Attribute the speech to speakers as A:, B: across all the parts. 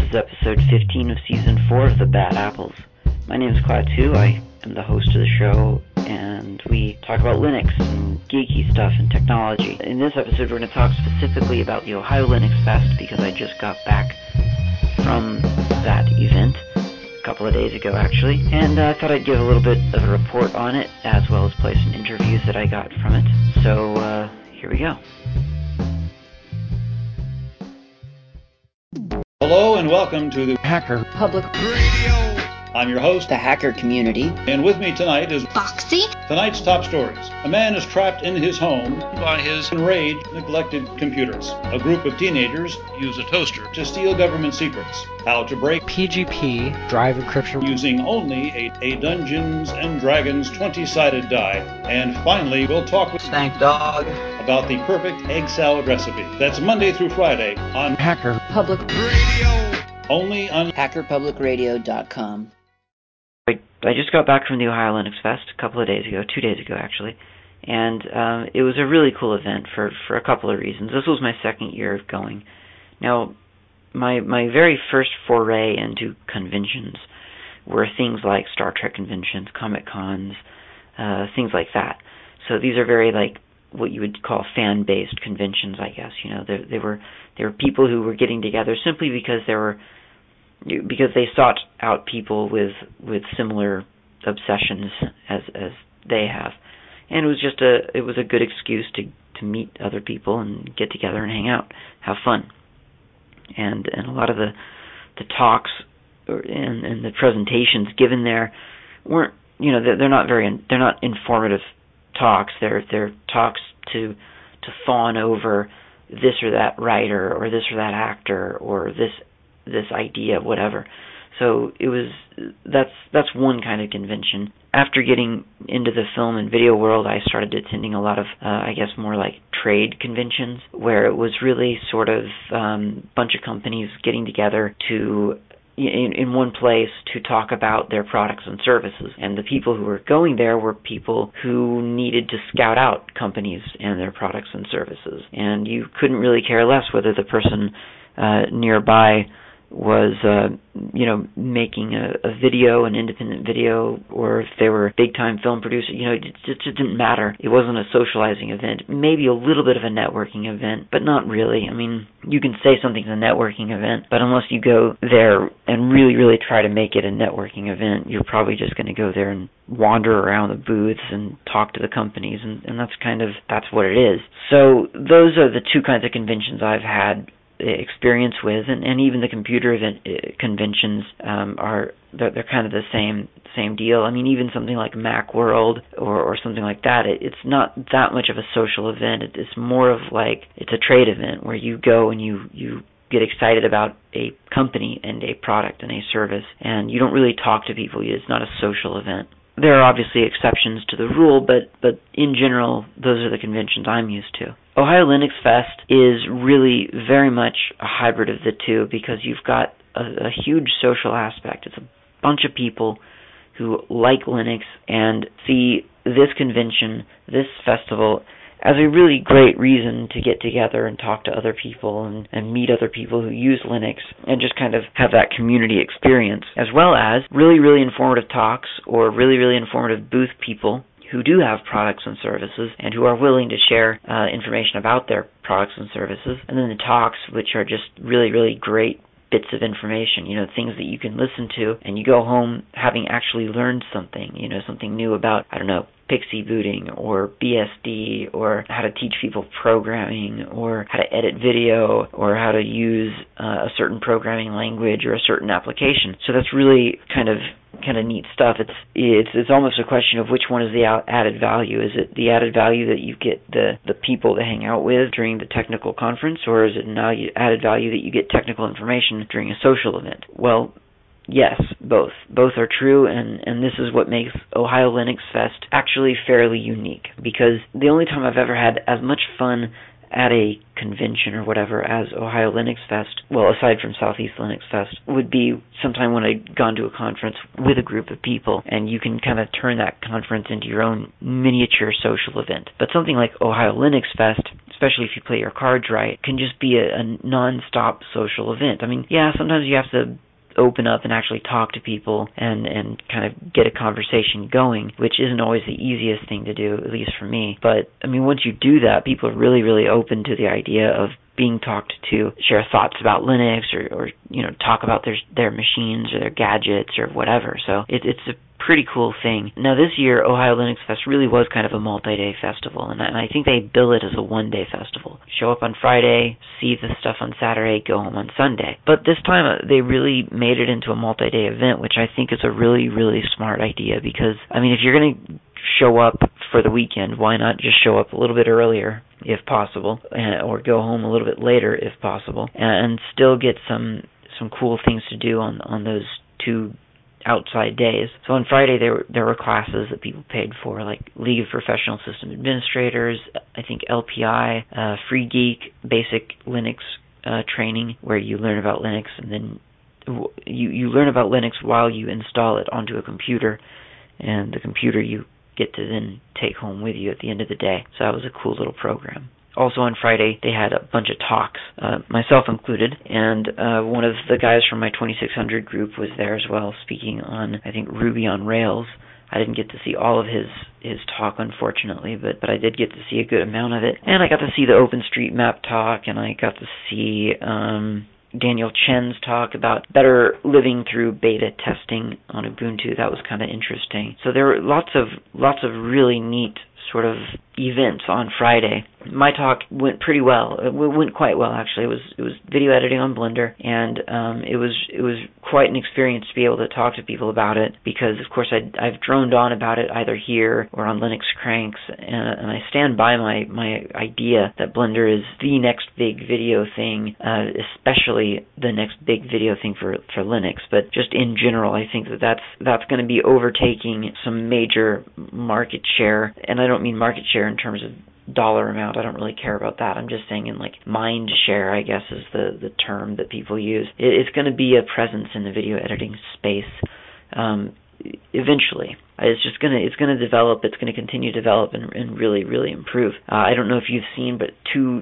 A: is episode 15 of season 4 of The Bad Apples. My name is Klaatu. I am the host of the show, and we talk about Linux and geeky stuff and technology. In this episode, we're going to talk specifically about the Ohio Linux Fest, because I just got back from that event a couple of days ago, actually, and I thought I'd give a little bit of a report on it, as well as play some interviews that I got from it. So, here we go.
B: Hello and welcome to the
C: Hacker
D: Public Radio.
B: I'm your host,
D: The Hacker Community.
B: and with me tonight is
E: Foxy.
B: tonight's top stories. A man is trapped in his home by his enraged, neglected computers. A group of teenagers use a toaster to steal government secrets. How to break
C: PGP drive encryption
B: using only a Dungeons & Dragons 20-sided die. And finally, we'll talk with
D: Stank Dog.
B: about the perfect egg salad recipe. That's Monday through Friday on
C: Hacker
D: Public
E: Radio.
B: only on
D: HackerPublicRadio.com.
A: I just got back from the Ohio Linux Fest a couple of days ago, 2 days ago actually, and it was a really cool event for a couple of reasons. This was my second year of going. Now, my very first foray into conventions were things like Star Trek conventions, Comic Cons, things like that. So these are very like what you would call fan-based conventions, I guess. You know, they were people who were getting together simply because they sought out people with similar obsessions as they have, and it was a good excuse to meet other people and get together and hang out, have fun, and a lot of the talks and the presentations given there weren't, you know, they're not informative talks. They're talks to fawn over this or that writer or this or that actor or this idea, whatever. So that's one kind of convention. After getting into the film and video world, I started attending a lot of, I guess, more like trade conventions, where it was really sort of bunch of companies getting together to in one place to talk about their products and services. And the people who were going there were people who needed to scout out companies and their products and services. And you couldn't really care less whether the person nearby was making a video, an independent video, or if they were a big-time film producer. You know, it just didn't matter. It wasn't a socializing event. Maybe a little bit of a networking event, but not really. I mean, you can say something's a networking event, but unless you go there and really, really try to make it a networking event, you're probably just going to go there and wander around the booths and talk to the companies, and that's what it is. So those are the two kinds of conventions I've had experience with, and even the computer event conventions they're kind of the same deal. I mean, even something like Macworld or something like that, it's not that much of a social event. It's more of like it's a trade event where you go and you get excited about a company and a product and a service, and you don't really talk to people. It's not a social event. There are obviously exceptions to the rule, but in general, those are the conventions I'm used to. Ohio Linux Fest is really very much a hybrid of the two, because you've got a huge social aspect. It's a bunch of people who like Linux and see this convention, this festival, as a really great reason to get together and talk to other people and meet other people who use Linux and just kind of have that community experience, as well as really, really informative talks or really, really informative booth people who do have products and services and who are willing to share information about their products and services, and then the talks, which are just really, really great bits of information, you know, things that you can listen to and you go home having actually learned something, you know, something new about, I don't know, Pixie booting or BSD, or how to teach people programming, or how to edit video, or how to use a certain programming language or a certain application. So that's really kind of neat stuff. It's almost a question of which one is the added value. Is it the added value that you get the people to hang out with during the technical conference, or is it now added value that you get technical information during a social event? Well, yes, both. Both are true, and this is what makes Ohio Linux Fest actually fairly unique, because the only time I've ever had as much fun at a convention or whatever as Ohio Linux Fest, well, aside from Southeast Linux Fest, would be sometime when I'd gone to a conference with a group of people, and you can kind of turn that conference into your own miniature social event. But something like Ohio Linux Fest especially if you play your cards right, can just be a non-stop social event. I mean, yeah, sometimes you have to open up and actually talk to people and kind of get a conversation going, which isn't always the easiest thing to do, at least for me. But, I mean, once you do that, people are really, really open to the idea of being talked to, share thoughts about Linux or talk about their machines or their gadgets or whatever. So it's a pretty cool thing. Now, this year, Ohio Linux Fest really was kind of a multi-day festival, and I think they bill it as a one-day festival. Show up on Friday, see the stuff on Saturday, go home on Sunday. But this time, they really made it into a multi-day event, which I think is a really, really smart idea, because, I mean, if you're going to show up for the weekend, why not just show up a little bit earlier, if possible, or go home a little bit later, if possible, and still get some cool things to do on those 2 outside days. So on Friday there were classes that people paid for, like League of Professional System Administrators, I think LPI, Free Geek, basic Linux training, where you learn about Linux, and then you learn about Linux while you install it onto a computer, and the computer you get to then take home with you at the end of the day. So that was a cool little program. Also on Friday, they had a bunch of talks, myself included, and one of the guys from my 2600 group was there as well, speaking on, I think, Ruby on Rails. I didn't get to see all of his talk, unfortunately, but I did get to see a good amount of it. And I got to see the OpenStreetMap talk, and I got to see Daniel Chen's talk about better living through beta testing on Ubuntu. That was kind of interesting. So there were lots of really neat sort of events on Friday. My talk went pretty well. It went quite well, actually. It was video editing on Blender, and it was quite an experience to be able to talk to people about it, because of course I've droned on about it either here or on Linux Cranks, and I stand by my idea that Blender is the next big video thing, especially the next big video thing for Linux, but just in general, I think that's going to be overtaking some major market share, and I don't mean market share in terms of dollar amount. I don't really care about that. I'm just saying in like mind share, I guess is the term that people use. It's going to be a presence in the video editing space eventually. It's going to develop. It's going to continue to develop and really, really improve. I don't know if you've seen, but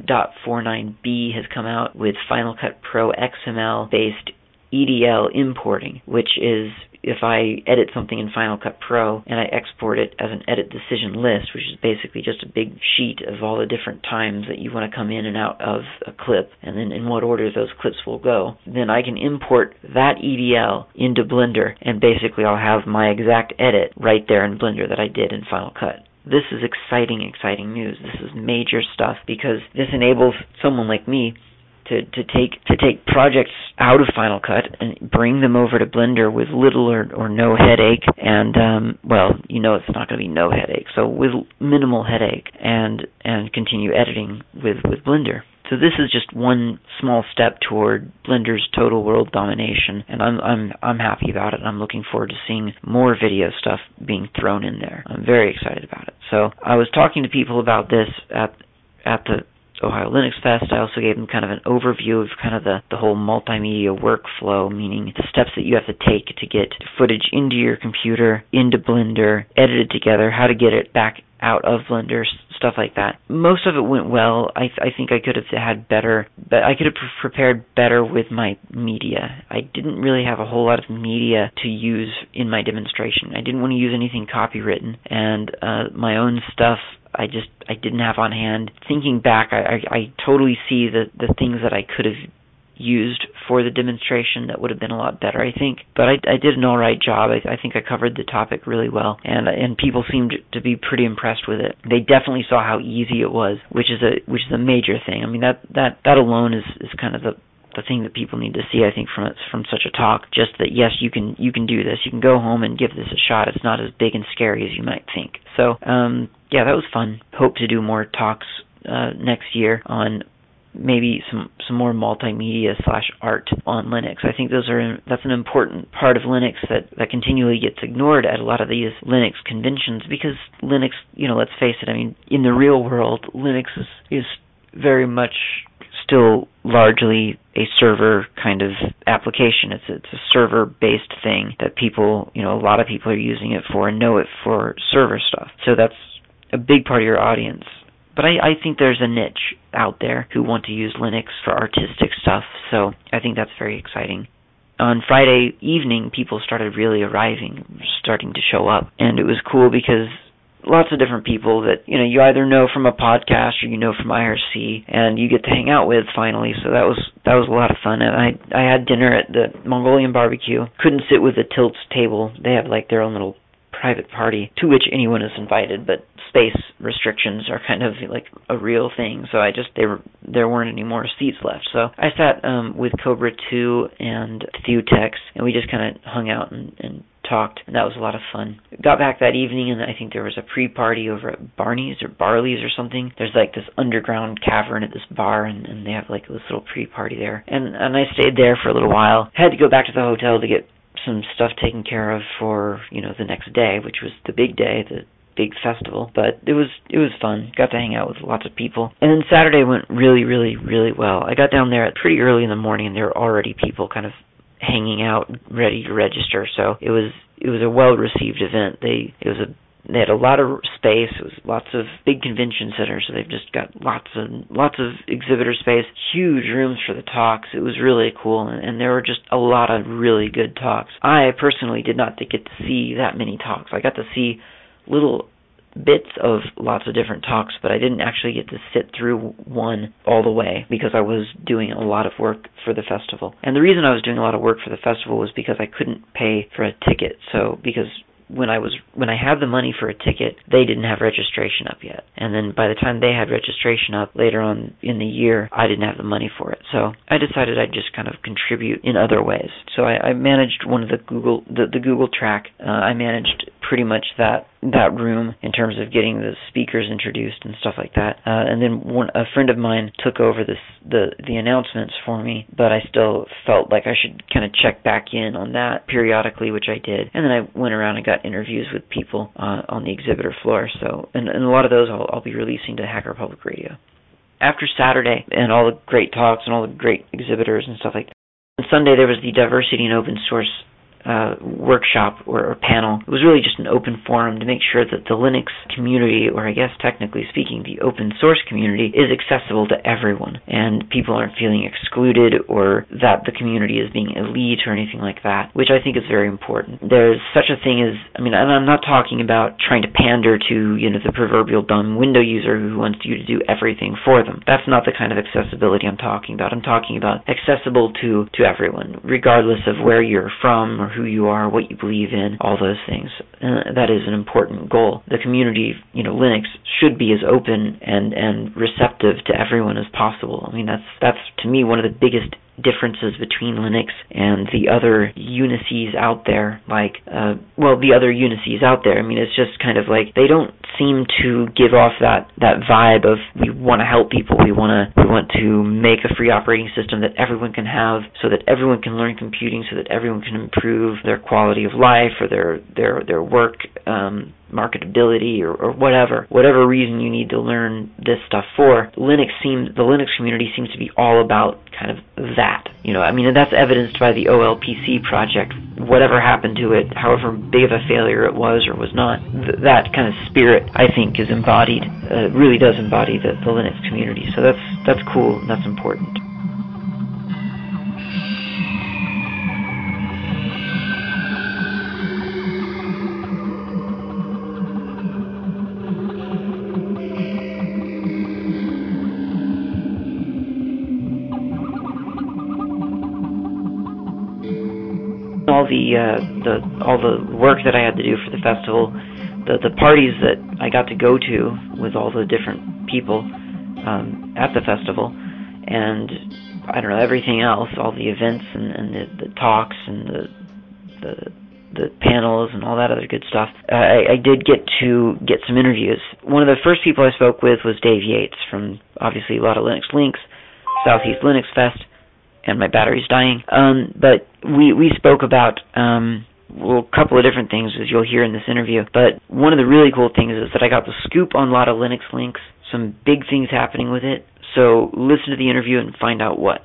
A: 2.49b has come out with Final Cut Pro XML based EDL importing, which is if I edit something in Final Cut Pro and I export it as an edit decision list, which is basically just a big sheet of all the different times that you want to come in and out of a clip, and then in what order those clips will go, then I can import that EDL into Blender, and basically I'll have my exact edit right there in Blender that I did in Final Cut. This is exciting news. This is major stuff, because this enables someone like me to take projects out of Final Cut and bring them over to Blender with little or no headache, and it's not going to be no headache, so with minimal headache, and continue editing with Blender. So this is just one small step toward Blender's total world domination, and I'm happy about it. I'm looking forward to seeing more video stuff being thrown in there. I'm very excited about it. So I was talking to people about this at the Ohio Linux Fest. I also gave them kind of an overview of kind of the whole multimedia workflow, meaning the steps that you have to take to get footage into your computer, into Blender, edited together, how to get it back out of Blender, stuff like that. Most of it went well. I think I could have had better, but I could have prepared better with my media. I didn't really have a whole lot of media to use in my demonstration. I didn't want to use anything copywritten, and my own stuff I didn't have on hand. Thinking back, I totally see the things that I could have used for the demonstration that would have been a lot better, I think. But I did an all right job. I think I covered the topic really well, and people seemed to be pretty impressed with it. They definitely saw how easy it was, which is a major thing. I mean, that alone is kind of the thing that people need to see, I think, from such a talk. Just that, yes, you can do this. You can go home and give this a shot. It's not as big and scary as you might think. So, yeah, that was fun. Hope to do more talks next year on maybe some more multimedia / art on Linux. I think that's an important part of Linux that continually gets ignored at a lot of these Linux conventions, because Linux, let's face it, I mean, in the real world, Linux is very much still largely a server kind of application. It's a server-based thing that people, a lot of people are using it for and know it for server stuff. So that's a big part of your audience. But I think there's a niche out there who want to use Linux for artistic stuff, so I think that's very exciting. On Friday evening, people started really arriving, starting to show up, and it was cool because lots of different people that, you either know from a podcast or you know from IRC, and you get to hang out with finally, so that was a lot of fun. And I had dinner at the Mongolian barbecue. Couldn't sit with the Tilts table. They have like their own little private party to which anyone is invited, but space restrictions are kind of like a real thing, so there weren't any more seats left. So I sat with Cobra 2 and Thutex, and we just kind of hung out and talked, and that was a lot of fun. Got back that evening, and I think there was a pre-party over at Barney's or Barley's or something. There's like this underground cavern at this bar, and they have like this little pre-party there. And I stayed there for a little while. Had to go back to the hotel to get some stuff taken care of for, the next day, which was the big day, the big festival, but it was fun. Got to hang out with lots of people. And then Saturday went really, really, really well. I got down there at pretty early in the morning, and there were already people kind of hanging out, ready to register. So it was a well-received event. They had a lot of space. It was lots of big convention centers, so they've just got lots of exhibitor space, huge rooms for the talks. It was really cool, and there were just a lot of really good talks. I personally did not get to see that many talks. I got to see little bits of lots of different talks, but I didn't actually get to sit through one all the way because I was doing a lot of work for the festival. And the reason I was doing a lot of work for the festival was because I couldn't pay for a ticket. So because when I had the money for a ticket, they didn't have registration up yet. And then by the time they had registration up later on in the year, I didn't have the money for it. So I decided I'd just kind of contribute in other ways. So I managed one of the Google Track. I managed pretty much that room in terms of getting the speakers introduced and stuff like that. And then a friend of mine took over the announcements for me, but I still felt like I should kind of check back in on that periodically, which I did. And then I went around and got interviews with people on the exhibitor floor. So, and a lot of those I'll be releasing to Hacker Public Radio. After Saturday and all the great talks and all the great exhibitors and stuff like that, on Sunday there was the Diversity and Open Source workshop or panel. It was really just an open forum to make sure that the Linux community, or I guess technically speaking, the open source community, is accessible to everyone, and people aren't feeling excluded or that the community is being elite or anything like that, which I think is very important. There's such a thing as, and I'm not talking about trying to pander to, the proverbial dumb window user who wants you to do everything for them. That's not the kind of accessibility I'm talking about. I'm talking about accessible to everyone, regardless of where you're from or who you are, what you believe in, all those things. That is an important goal. The community, Linux, should be as open and receptive to everyone as possible. I mean, that's to me one of the biggest differences between Linux and the other Unices out there, the other Unices out there. I mean, it's just kind of like they don't seem to give off that vibe of we want to help people, we want to make a free operating system that everyone can have, so that everyone can learn computing, so that everyone can improve their quality of life or their work marketability or whatever reason you need to learn this stuff for. The Linux community seems to be all about kind of that. And that's evidenced by the OLPC project. Whatever happened to it, however big of a failure it was or was not, that kind of spirit, I think, is embodied, really does embody the Linux community. So that's cool and that's important. All the work that I had to do for the festival, the parties that I got to go to with all the different people at the festival, and I don't know, everything else, all the events and the talks and the panels and all that other good stuff. I did get to get some interviews. One of the first people I spoke with was Dave Yates from, obviously, a lot of Linux Links, Southeast Linux Fest, and my battery's dying. But we spoke about a couple of different things, as you'll hear in this interview. But one of the really cool things is that I got the scoop on a lot of Linux Links, some big things happening with it. So listen to the interview and find out what.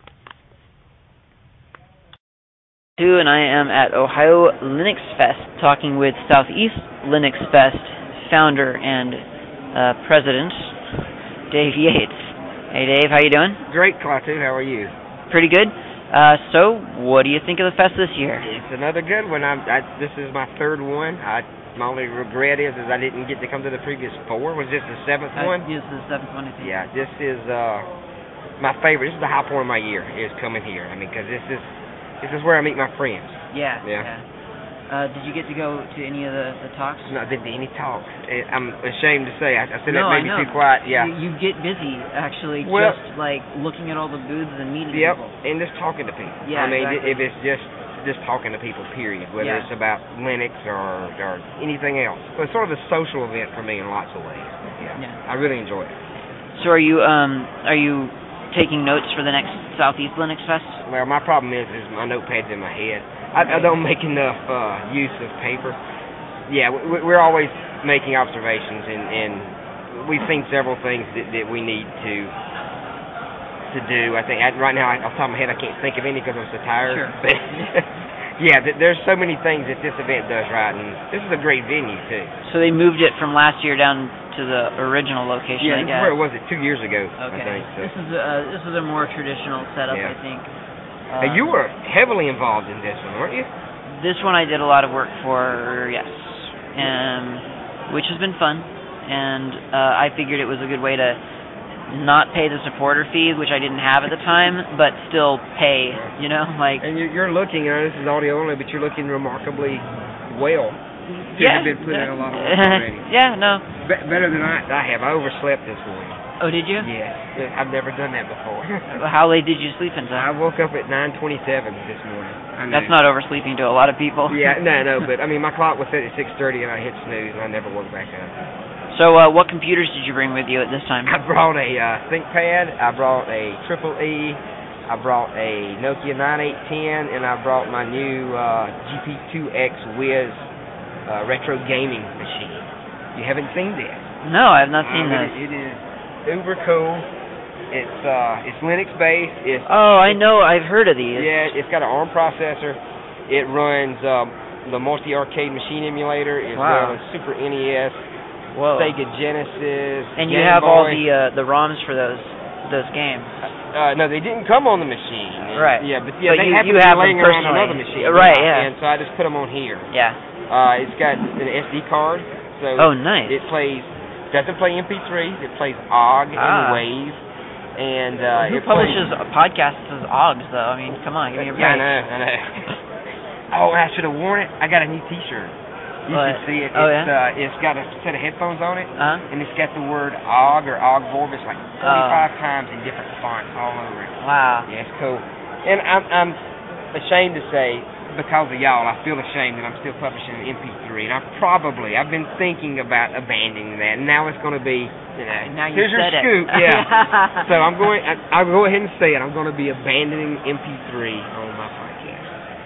A: And I am at Ohio Linux Fest talking with Southeast Linux Fest founder and president, Dave Yates. Hey, Dave. How you doing?
E: Great, Klaatu. How are you?
A: Pretty good. So, what do you think of the fest this year?
E: It's another good one. This is my third one. My only regret is I didn't get to come to the previous four. Was this the seventh one?
A: This is the seventh one, I think.
E: Yeah, this is my favorite. This is the high point of my year, is coming here. I mean, because this is where I meet my friends.
A: Yeah. Did you get to go to any of the talks?
E: Not been to any talks. I'm ashamed to say. I said that maybe too
A: I know.
E: quiet. Yeah.
A: You get busy, actually,
E: well,
A: just like looking at all the booths and meeting
E: yep,
A: people.
E: and just talking to people.
A: Yeah,
E: I mean,
A: exactly.
E: if it's just talking to people, period, whether it's about Linux or anything else. But it's sort of a social event for me in lots of ways. Yeah. I really enjoy it.
A: So are you taking notes for the next Southeast Linux Fest?
E: Well, my problem is my notepad's in my head. I don't make enough use of paper. Yeah, we're always making observations, and we've seen several things that we need to do. I think right now, off the top of my head, I can't think of any because I'm so tired.
A: Sure.
E: But yeah, there's so many things that this event does right, and this is a great venue too.
A: So they moved it from last year down to the original location.
E: Yeah,
A: I guess.
E: Where was it? 2 years ago.
A: Okay.
E: I think. So.
A: This is a more traditional setup, I think.
E: You were heavily involved in this one, weren't you?
A: This one I did a lot of work for, yes, which has been fun, and I figured it was a good way to not pay the supporter fee, which I didn't have at the time, but still pay, like. And
E: you're looking, this is audio only, but you're looking remarkably well.
A: Yeah.
E: You've been putting in a lot of work already.
A: Yeah, no.
E: Better than I have. I overslept this morning.
A: Oh, did you?
E: Yes. I've never done that before.
A: How late did you sleep until?
E: I woke up at 9:27 this morning.
A: That's not oversleeping to a lot of people.
E: Yeah, no, but I mean, my clock was set at 6:30 and I hit snooze and I never woke back up.
A: So, what computers did you bring with you at this time?
E: I brought a ThinkPad, I brought a EEE, I brought a Nokia 9810, and I brought my new GP2X Wiz retro gaming machine. You haven't seen this?
A: No, I have not seen this.
E: It is uber cool. It's Linux based.
A: I know. I've heard of these.
E: Yeah, it's got an ARM processor. It runs the Multi Arcade Machine emulator as well as Super NES, Sega Genesis.
A: And you
E: Game
A: have
E: Boy.
A: all the ROMs for those games.
E: No, they didn't come on the machine.
A: Right.
E: Yeah, but
A: you
E: to
A: have
E: be laying
A: them
E: around
A: personally.
E: another machine.
A: Right. Yeah.
E: And so I just put them on here.
A: Yeah.
E: It's got an SD card. So
A: nice.
E: It doesn't play MP3s. It plays OGG and WAV. And
A: who publishes podcasts as OGGs, though? I mean, come on, give me a break.
E: Yeah, I know. I should have worn it. I got a new T-shirt. You should see it. It's got a set of headphones on it, and it's got the word OGG or OGG Vorbis like 45 times in different fonts all over it.
A: Wow.
E: Yeah, it's cool. And I'm ashamed to say, because of y'all, I feel ashamed that I'm still publishing an MP3, and I've been thinking about abandoning that, and now it's going to be,
A: now you
E: here's your
A: said
E: scoop,
A: it.
E: yeah. So I'll go ahead and say it, I'm going to be abandoning MP3 on my podcast.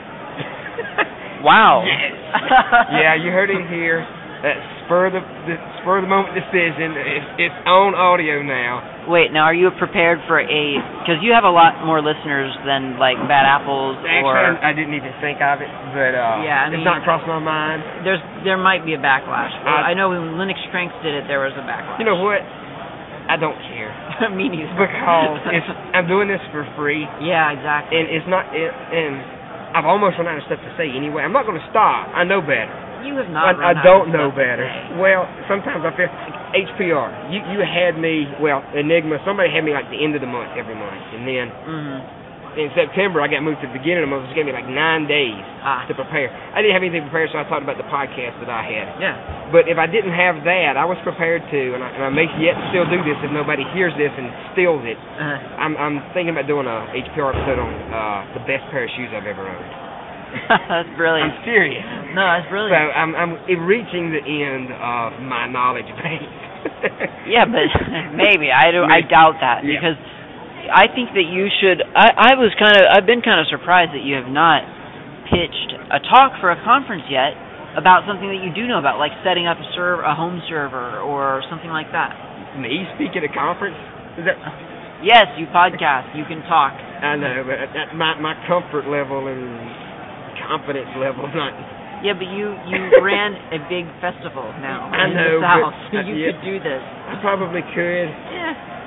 A: Wow.
E: Yes. Yeah, you heard it here. Spur of the moment decision. It's on audio now.
A: Wait, now are you prepared for because you have a lot more listeners than like Bad Apples
E: Actually, I didn't even think of it, but it's not crossed my mind.
A: There might be a backlash. I know when Linux Cranks did it, there was a backlash.
E: You know what? I don't care.
A: Me neither.
E: Because I'm doing this for free.
A: Yeah, exactly.
E: And it's not. And I've almost run out of stuff to say anyway. I'm not going to stop. I know better.
A: You have not.
E: I don't know better. Well, sometimes I feel HPR. You had me. Well, Enigma. Somebody had me like the end of the month every month, and then in September I got moved to the beginning of the month. Which gave me like 9 days to prepare. I didn't have anything prepared, so I thought about the podcast that I had.
A: Yeah.
E: But if I didn't have that, I was prepared to, and I may yet still do this if nobody hears this and steals it. I'm thinking about doing a HPR episode on the best pair of shoes I've ever owned.
A: That's brilliant.
E: I'm serious.
A: No, that's brilliant.
E: So I'm reaching the end of my knowledge base.
A: Yeah, but maybe I doubt that because I think that you should. I've been kind of surprised that you have not pitched a talk for a conference yet about something that you do know about, like setting up a home server or something like that.
E: Me speak at a conference? Is that?
A: Yes, you podcast. You can talk.
E: I know, but my comfort level and confidence level not.
A: Yeah, but you ran a big festival now
E: I
A: in
E: know,
A: the South.
E: But,
A: you could do this.
E: I probably could.
A: Yeah.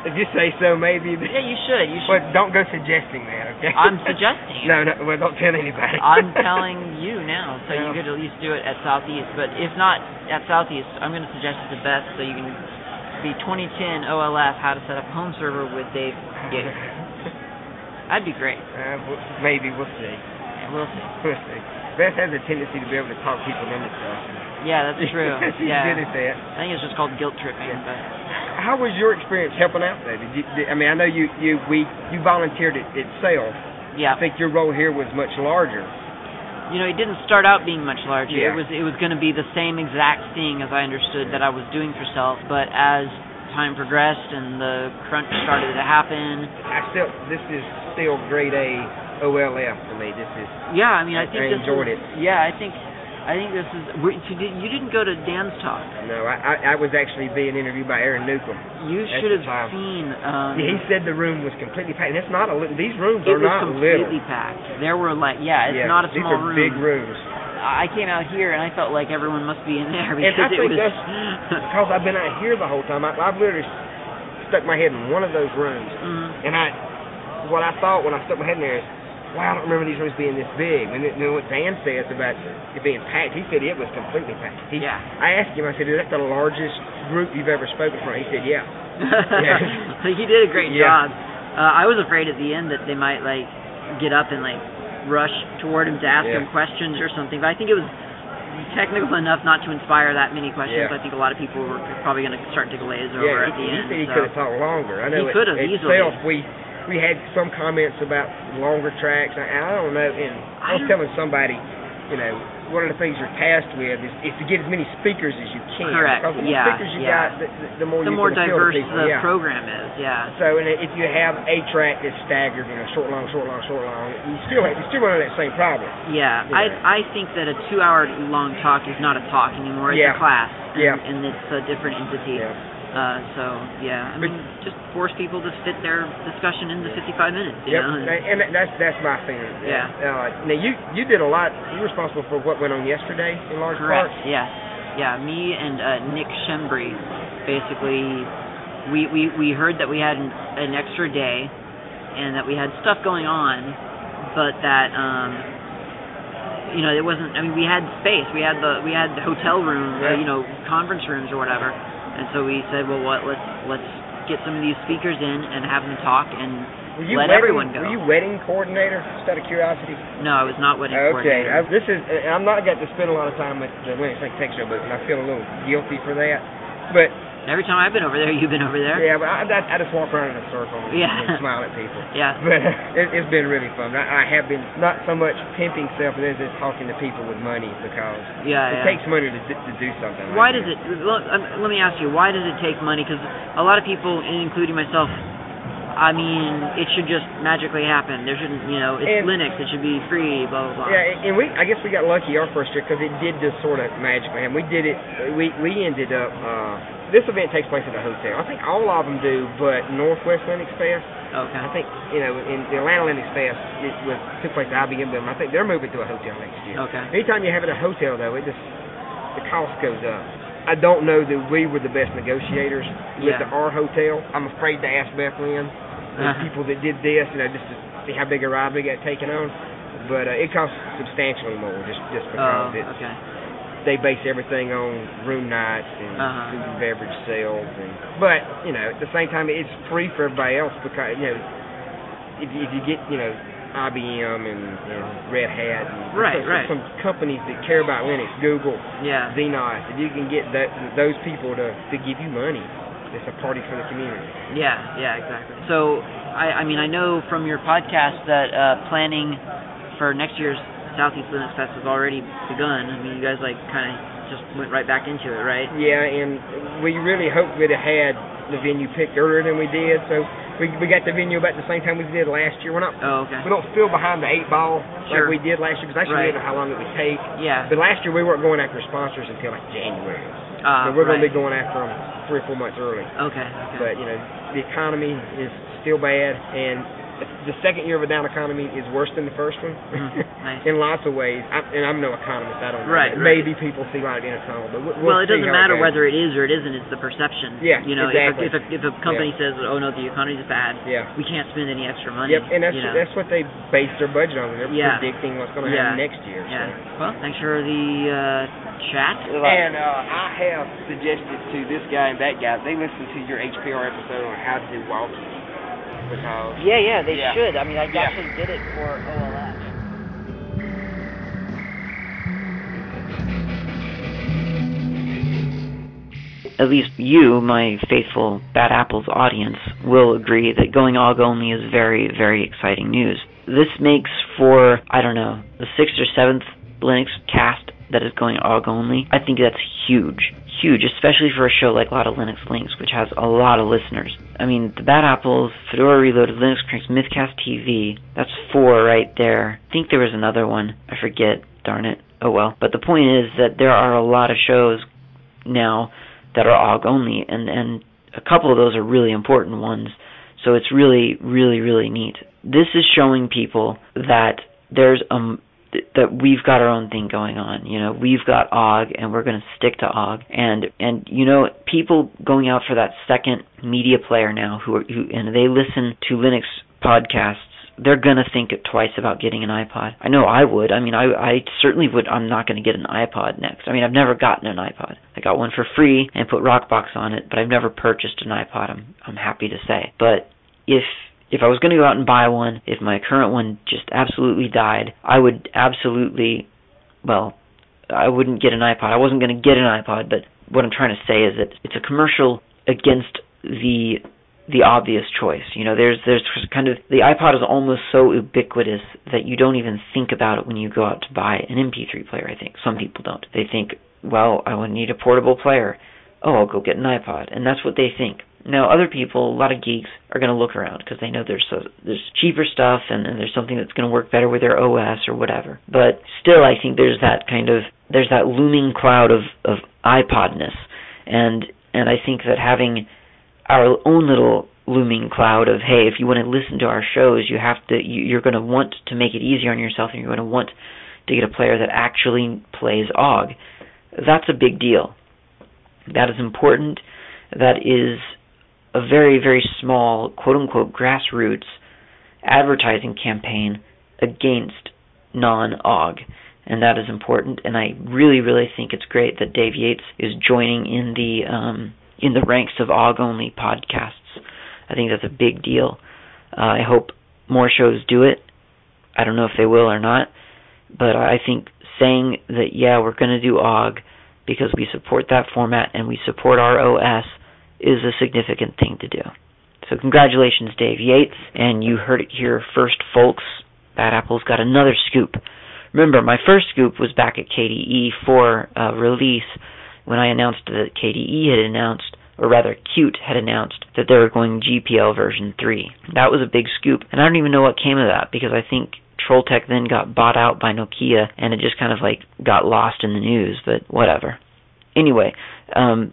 E: If you say so, maybe.
A: Yeah, you should.
E: But don't go suggesting that, okay?
A: I'm suggesting it.
E: No, well, don't tell anybody.
A: I'm telling you now, so you could at least do it at Southeast. But if not at Southeast, I'm going to suggest it the best, so you can be 2010 OLF, how to set up home server with Dave Gates. That'd be great.
E: Maybe, we'll see.
A: Yeah, we'll see.
E: We'll see. Beth has a tendency to be able to talk people into stuff.
A: Yeah, that's true.
E: She's good at that.
A: I think it's just called guilt tripping.
E: Yeah.
A: But
E: how was your experience helping out there? I mean, I know you volunteered at SAIL.
A: Yeah.
E: I think your role here was much larger.
A: You know, it didn't start out being much larger.
E: Yeah.
A: It was going to be the same exact thing as I understood that I was doing for SELF, but as time progressed and the crunch started to happen.
E: This is still grade A OLF for me. This is.
A: Yeah, I mean, I think
E: I enjoyed it.
A: Yeah, I think this is. You didn't go to Dan's talk.
E: No, I was actually being interviewed by Aaron Newcomb.
A: You should have seen.
E: He said the room was completely packed. And it's not these rooms are not little.
A: It was completely packed. There were it's not a small room.
E: These are big rooms.
A: I came out here and I felt like everyone must be in there because
E: and I think that's because I've been out here the whole time. I've literally stuck my head in one of those rooms, and what I thought when I stuck my head in there is, wow, I don't remember these rooms being this big. And then what Dan says about it being packed, he said it was completely packed. I asked him, I said, is that the largest group you've ever spoken for? He said, yeah.
A: He did a great job. I was afraid at the end that they might get up and rush toward him to ask him questions or something, but I think it was technical enough not to inspire that many questions. I think a lot of people were probably going to start to glaze over at the end.
E: He said he could have talked longer. I know
A: he could have easily.
E: We had some comments about longer tracks. I don't know, and I was telling somebody, one of the things you're tasked with is to get as many speakers as you can.
A: Correct.
E: Because the more speakers you got, the more
A: diverse
E: the
A: program is. Yeah.
E: So, and if you have a track that's staggered, short, long, you still run into that same problem.
A: Yeah. I think that a 2-hour long talk is not a talk anymore. It's a class. And it's a different entity.
E: Yeah.
A: I mean, just force people to fit their discussion into 55 minutes.
E: You know? And that's my thing.
A: Yeah.
E: Now you did a lot. You were responsible for what went on yesterday in large part.
A: Yes. Yeah. Me and Nick Shembry, basically, we heard that we had an extra day, and that we had stuff going on, but that it wasn't. I mean, we had space. We had the hotel room, conference rooms or whatever. And so we said, well, let's get some of these speakers in and have them talk and let everyone go.
E: Were you wedding coordinator, just out of curiosity?
A: No, I was not wedding coordinator.
E: Okay, I'm not got to spend a lot of time at the Linux Think Tech Show booth, and I feel a little guilty for that. But
A: every time I've been over there, you've been over there.
E: Yeah, but I just walk around in a circle and smile at people.
A: Yeah.
E: But it's been really fun. I have been not so much pimping stuff as just talking to people with money, because it takes money to do something.
A: Why does it? Well, let me ask you, why does it take money? Because a lot of people, including myself, I mean, it should just magically happen. There shouldn't, it's Linux. It should be free, blah, blah, blah.
E: Yeah, and I guess we got lucky our first year, because it did just sort of magically happen. We did it, we ended up, this event takes place at a hotel. I think all of them do, but Northwest Linux Fest.
A: Okay.
E: I think, in the Atlanta Linux Fest, took place at IBM building. I think they're moving to a hotel next year.
A: Okay.
E: Anytime you have it at a hotel, though, the cost goes up. I don't know that we were the best negotiators with our hotel. I'm afraid to ask Beth Lynn. People that did this, just to see how big a ride we got taken on. But it costs substantially more just because they base everything on room nights and food and beverage sales. But, at the same time, it's free for everybody else, because, if you get, IBM and Red Hat and some companies that care about Linux, Google, Xenos, if you can get those people to give you money, it's a party for the community.
A: Yeah, exactly. So, I mean, I know from your podcast that planning for next year's Southeast Linux Fest has already begun. I mean, you guys kind of just went right back into it, right?
E: Yeah, and we really hoped we'd have had the venue picked earlier than we did. So we got the venue about the same time we did last year. We're not. We don't feel behind the 8 ball like we did last year, because last year we didn't know how long it would take.
A: Yeah.
E: But last year we weren't going after sponsors until January. So we're going to be going after them 3 or 4 months early.
A: Okay.
E: But the economy is still bad, and the second year of a down economy is worse than the first one.
A: Nice.
E: In lots of ways. I'm no economist. I don't know.
A: Right.
E: Maybe people see light in a tunnel, but
A: well, it doesn't matter
E: it
A: whether it is or it isn't. It's the perception.
E: Yeah,
A: you know,
E: exactly.
A: If a company says, "Oh no, the economy is bad," we can't spend any extra money.
E: Yep, and that's what they base their budget on. They're predicting what's going to happen next year.
A: Yeah.
E: So.
A: Well, thanks for the chat.
E: And I have suggested to this guy and that guy they listen to your HPR episode on how to do walking. Because
A: they should. I mean, I actually did it for OLS. At least you, my faithful Bad Apples audience, will agree that going OGG only is very, very exciting news. This makes for, I don't know, the 6th or 7th Linux cast that is going OGG only. I think that's huge. Huge, especially for a show like Lot of Linux Links, which has a lot of listeners. I mean, the Bad Apples, Fedora Reloaded, Linux Cranks, Mythcast TV, that's 4 right there. I think there was another one. I forget. Darn it. Oh well. But the point is that there are a lot of shows now that are OGG only, and a couple of those are really important ones. So it's really, really, really neat. This is showing people that there's that we've got our own thing going on. You know, we've got OGG, and we're going to stick to OGG. And you know, people going out for that second media player now, who and they listen to Linux podcasts, they're going to think twice about getting an iPod. I know I would. I mean, I certainly would. I'm not going to get an iPod next. I mean, I've never gotten an iPod. I got one for free and put Rockbox on it, but I've never purchased an iPod, I'm happy to say. But if I was going to go out and buy one, if my current one just absolutely died, I would absolutely, well, I wouldn't get an iPod. I wasn't going to get an iPod, but what I'm trying to say is that it's a commercial against the obvious choice. You know, there's kind of, the iPod is almost so ubiquitous that you don't even think about it when you go out to buy an MP3 player, I think. Some people don't. They think, well, I would need a portable player. Oh, I'll go get an iPod. And that's what they think. Now, other people, a lot of geeks, are going to look around because they know there's cheaper stuff and there's something that's going to work better with their OS or whatever. But still, I think there's that looming cloud of iPodness. And I think that having our own little looming cloud of, hey, if you want to listen to our shows, you're going to want to make it easier on yourself, and you're going to want to get a player that actually plays OGG. That's a big deal. That is important. That is a very, very small, quote-unquote, grassroots advertising campaign against non-OGG. And that is important, and I really, really think it's great that Dave Yates is joining in the ranks of OGG-only podcasts. I think that's a big deal. I hope more shows do it. I don't know if they will or not, but I think saying that, yeah, we're going to do OGG because we support that format and we support our OS is a significant thing to do. So congratulations, Dave Yates, and you heard it here first, folks. Bad Apple's got another scoop. Remember, my first scoop was back at KDE for release when I announced that KDE had announced, or rather Qt had announced, that they were going GPL version 3. That was a big scoop, and I don't even know what came of that, because I think Trolltech then got bought out by Nokia, and it just kind of like got lost in the news, but whatever. Anyway, on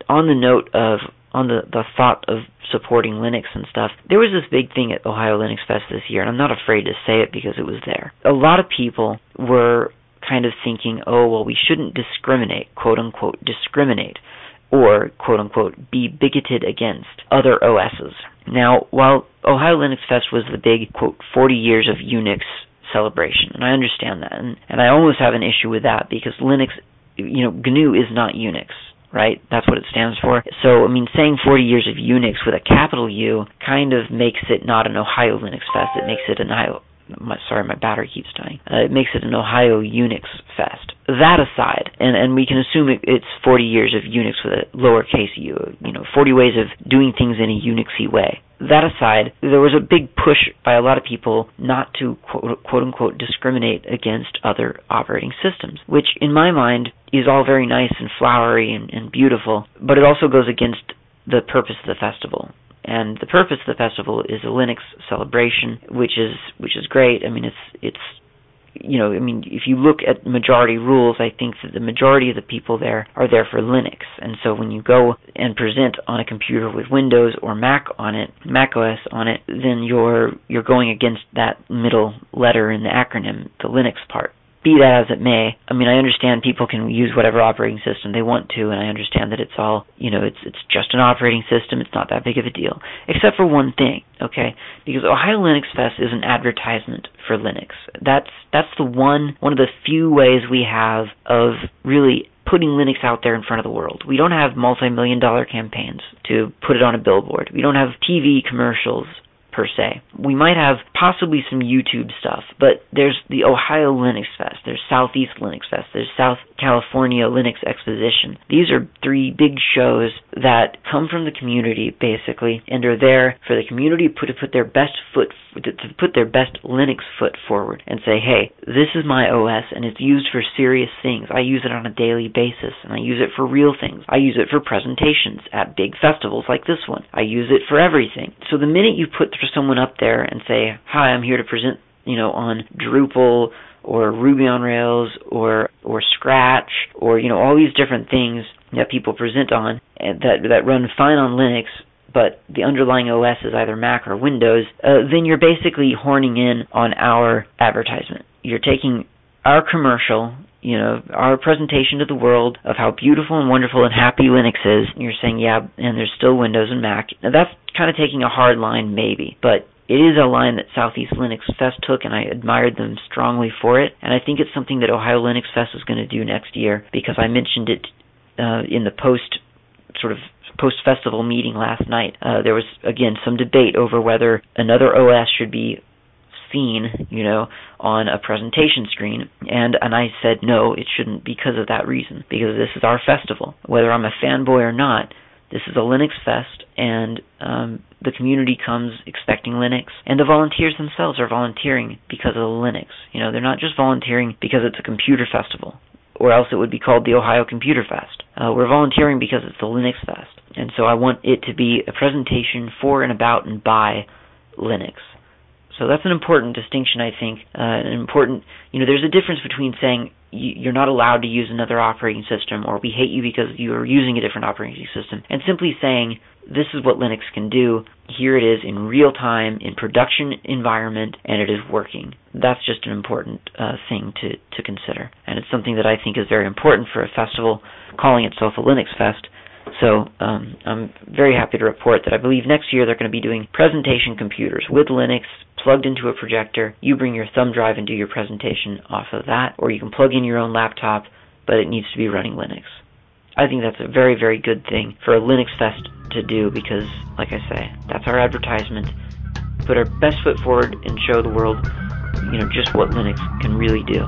A: the thought of supporting Linux and stuff, there was this big thing at Ohio Linux Fest this year, and I'm not afraid to say it because it was there. A lot of people were kind of thinking, oh, well, we shouldn't discriminate, quote-unquote, discriminate, or, quote-unquote, be bigoted against other OSs. Now, while Ohio Linux Fest was the big, quote, 40 years of Unix celebration, and I understand that, and I almost have an issue with that, because Linux, you know, GNU is not Unix, right? That's what it stands for. So, I mean, saying 40 years of Unix with a capital U kind of makes it not an Ohio Linux Fest. It makes it an Ohio... Sorry, my battery keeps dying. It makes it an Ohio Unix Fest. That aside, and we can assume it's 40 years of Unix with a lowercase u, 40 ways of doing things in a Unixy way. That aside, there was a big push by a lot of people not to quote-unquote discriminate against other operating systems, which in my mind is all very nice and flowery and beautiful, but it also goes against the purpose of the festival. And the purpose of the festival is a Linux celebration, which is great. I mean, it's I mean, if you look at majority rules, I think that the majority of the people there are there for Linux. And so when you go and present on a computer with Windows or Mac OS on it, then you're going against that middle letter in the acronym, the Linux part. Be that as it may, I mean, I understand people can use whatever operating system they want to, and I understand that it's all, it's just an operating system. It's not that big of a deal, except for one thing, okay? Because Ohio Linux Fest is an advertisement for Linux. That's the one of the few ways we have of really putting Linux out there in front of the world. We don't have multi-million-dollar campaigns to put it on a billboard. We don't have TV commercials per se. We might have possibly some YouTube stuff, but there's the Ohio Linux Fest, there's Southeast Linux Fest, there's South California Linux Exposition. These are 3 big shows that come from the community, basically, and are there for the community to put their best Linux foot forward and say, hey, this is my OS, and it's used for serious things. I use it on a daily basis, and I use it for real things. I use it for presentations at big festivals like this one. I use it for everything. So the minute you put someone up there and say, hi, I'm here to present, on Drupal or Ruby on Rails or Scratch or, all these different things that people present on that run fine on Linux, but the underlying OS is either Mac or Windows, then you're basically horning in on our advertisement. You're taking our commercial, our presentation to the world of how beautiful and wonderful and happy Linux is. You're saying, yeah, and there's still Windows and Mac. Now, that's kind of taking a hard line, maybe, but it is a line that Southeast Linux Fest took, and I admired them strongly for it, and I think it's something that Ohio Linux Fest is going to do next year, because I mentioned it in the post-festival meeting last night. There was, again, some debate over whether another OS should be seen, on a presentation screen, and I said no, it shouldn't, because of that reason, because this is our festival. Whether I'm a fanboy or not, this is a Linux Fest, and the community comes expecting Linux, and the volunteers themselves are volunteering because of the Linux. They're not just volunteering because it's a computer festival, or else it would be called the Ohio Computer Fest. We're volunteering because it's the Linux Fest, and so I want it to be a presentation for and about and by Linux. So that's an important distinction, I think. There's a difference between saying you're not allowed to use another operating system, or we hate you because you are using a different operating system, and simply saying this is what Linux can do. Here it is in real time, in production environment, and it is working. That's just an important thing to consider, and it's something that I think is very important for a festival calling itself a Linux Fest. So I'm very happy to report that I believe next year they're going to be doing presentation computers with Linux plugged into a projector. You bring your thumb drive and do your presentation off of that, or you can plug in your own laptop, but it needs to be running Linux. I think that's a very, very good thing for a Linux Fest to do because, like I say, that's our advertisement. Put our best foot forward and show the world, just what Linux can really do.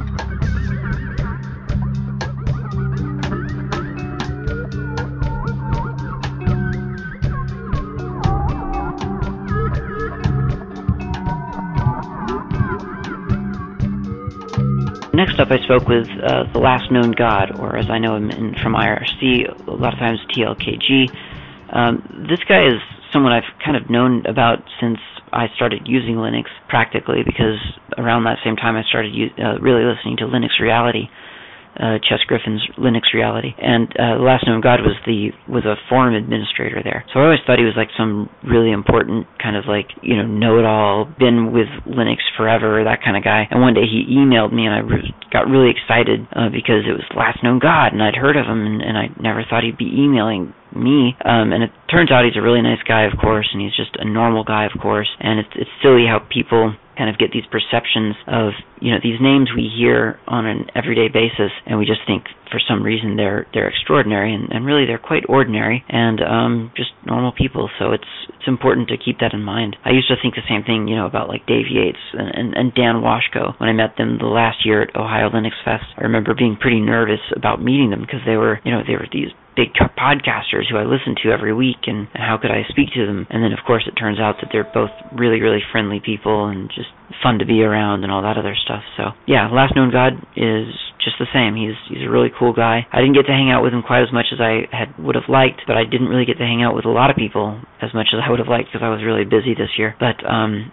A: Next up, I spoke with The Last Known God, or as I know him from IRC, a lot of times TLKG. This guy is someone I've kind of known about since I started using Linux practically, because around that same time I started really listening to Linux Reality, Chess Griffin's Linux Reality, and The Last Known God was a forum administrator there. So I always thought he was like some really important kind of know-it-all, been with Linux forever, that kind of guy. And one day he emailed me, and I got really excited because it was Last Known God, and I'd heard of him, and I never thought he'd be emailing me. And it turns out he's a really nice guy, of course, and he's just a normal guy, of course. And it's silly how people kind of get these perceptions of, these names we hear on an everyday basis, and we just think for some reason they're extraordinary, and really they're quite ordinary and just normal people. So it's important to keep that in mind. I used to think the same thing, about like Dave Yates and Dan Washko when I met them the last year at Ohio Linux Fest. I remember being pretty nervous about meeting them because they were these big podcasters who I listened to every week, and how could I speak to them? And then, of course, it turns out that they're both really, really friendly people and just fun to be around and all that other stuff. So, yeah, Last Known God is just the same. He's a really cool guy. I didn't get to hang out with him quite as much as I would have liked, but I didn't really get to hang out with a lot of people as much as I would have liked because I was really busy this year. But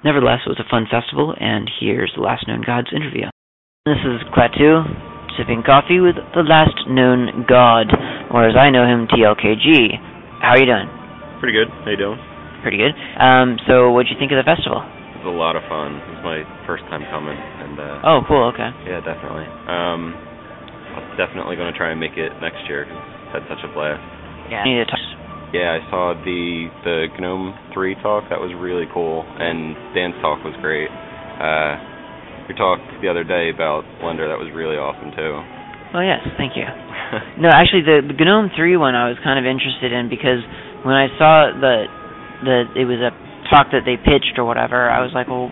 A: Nevertheless, it was a fun festival, and here's the Last Known Gods interview. This is Klaatu, sipping coffee with the Last Known God, or as I know him, TLKG. How are you doing?
F: Pretty good. How you doing?
A: Pretty good. So what'd you think of the festival?
F: It was a lot of fun. It was my first time coming, and
A: oh, cool. Okay.
F: Yeah, definitely. I'm definitely going to try and make it next year because I had such a blast.
A: Yeah. I need to talk.
F: Yeah, I saw the GNOME 3 talk. That was really cool, and Dan's talk was great. Your talk the other day about Blender, that was really awesome too.
A: Oh yes, thank you. No, actually, the GNOME 3 one I was kind of interested in because when I saw that it was a talk that they pitched or whatever, I was like, well,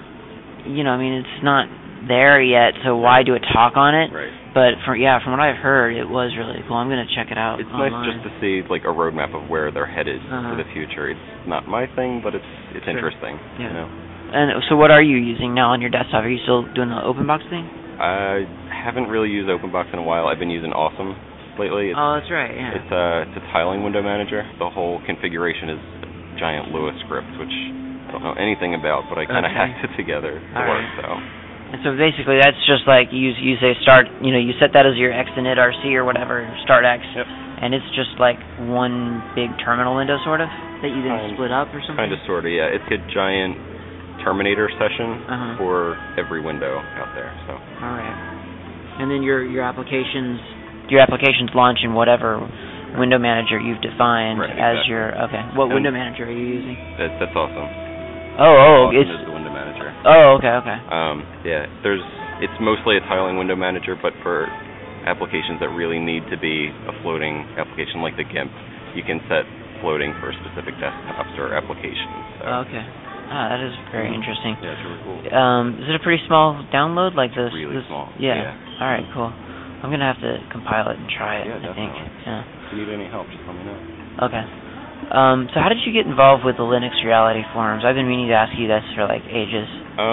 A: it's not there yet, so why do a talk on it?
F: Right.
A: But from what I've heard, it was really cool. I'm gonna check it out.
F: It's
A: online.
F: nice just to see like a roadmap of where they're headed for the future. It's not my thing, but it's
A: sure.
F: interesting.
A: Yeah.
F: You know.
A: And so, what are you using now on your desktop? Are you still doing the OpenBox thing?
F: I haven't really used OpenBox in a while. I've been using Awesome lately.
A: That's right. Yeah.
F: It's a tiling window manager. The whole configuration is a giant Lua script, which I don't know anything about, but I kind of hacked it together to work. So.
A: And so basically, that's just like you say start. You set that as your Xinit RC or whatever, start X, and it's just like one big terminal window, sort of, that you then split up or something.
F: Kind of, sort of, yeah. It's a giant Terminator session for every window out there. So.
A: All right. And then your applications launch in whatever window manager you've defined as your. Okay. What window manager are you using?
F: That's Awesome.
A: Oh,
F: Awesome is the window manager.
A: Oh, okay.
F: Yeah. It's mostly a tiling window manager, but for applications that really need to be a floating application like the GIMP, you can set floating for specific desktops or applications. So.
A: Okay. That is very interesting.
F: Yeah, it's really cool.
A: Is it a pretty small download like this?
F: Really small.
A: Yeah. All right, cool. I'm gonna have to compile it and try it.
F: Yeah, definitely.
A: I think. Yeah.
F: If you need any help, just let me know.
A: Okay. So how did you get involved with the Linux Reality forums? I've been meaning to ask you this for like ages.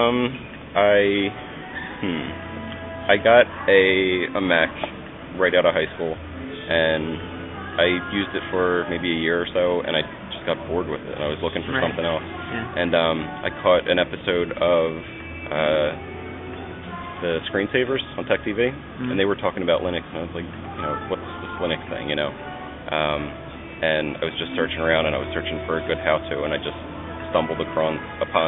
F: I got a Mac right out of high school, and I used it for maybe a year or so, and I just got bored with it, and I was looking for something else.
A: Yeah.
F: And I caught an episode of the Screensavers on Tech TV, and they were talking about Linux, and I was like, what's this Linux thing, And I was just searching around, and I was searching for a good how-to, and I just stumbled upon